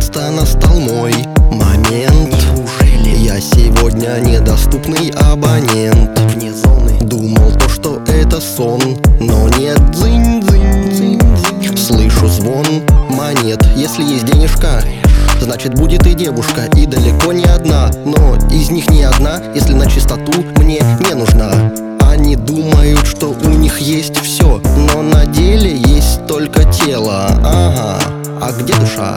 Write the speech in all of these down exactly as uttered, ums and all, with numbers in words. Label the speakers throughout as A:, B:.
A: наконец-то настал мой момент. Неужели я сегодня недоступный абонент? Вне зоны. Думал то, что это сон, но нет. Дзынь-дзынь-дзынь. Слышу звон монет. Если есть денежка, значит будет и девушка, и далеко не одна. Но из них ни одна, если на чистоту, мне не нужна. Они думают, что у них есть все, но на деле есть только тело. Ага, а где душа?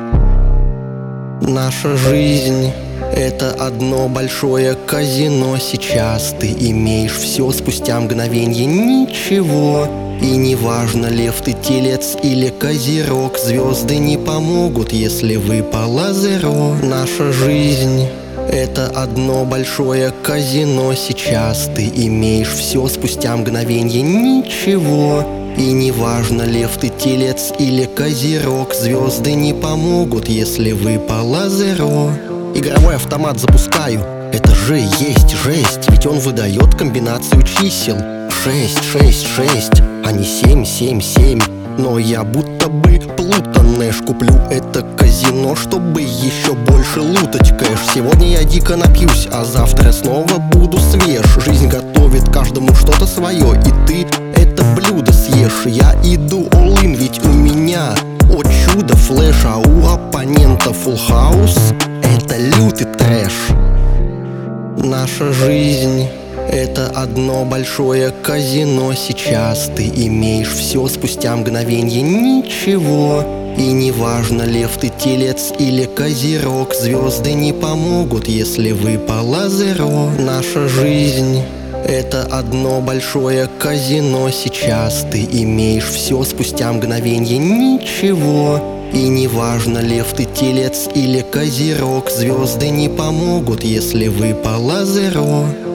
A: Наша жизнь — это одно большое казино. Сейчас ты имеешь все, спустя мгновенье ничего. И неважно, лев ты, телец или козерог, звезды не помогут, если выпало зеро. Наша жизнь — это одно большое казино. Сейчас ты имеешь все, спустя мгновенье ничего. И неважно, лев ты, телец или козерог, звезды не помогут, если выпало зеро. Игровой автомат запускаю, это же есть жесть, ведь он выдает комбинацию чисел шесть, шесть, шесть, а не семь, семь, семь. Но я будто бы плутанэш. Куплю это казино, чтобы еще больше лутать кэш. Сегодня я дико напьюсь, а завтра снова буду свеж. Жизнь готовит каждому что-то свое, и ты это блюдо съешь. Я иду all in, ведь у меня, о чудо, флэш, а у оппонента full house. Это лютый трэш. Наша жизнь — это одно большое казино. Сейчас ты имеешь все, спустя мгновенье ничего. И неважно, лев ты, телец или козерог, звезды не помогут, если выпало зеро. Наша жизнь — это одно большое казино. Сейчас ты имеешь все, спустя мгновенье ничего. И неважно, лев ты, телец или козерог, звезды не помогут, если выпало зеро.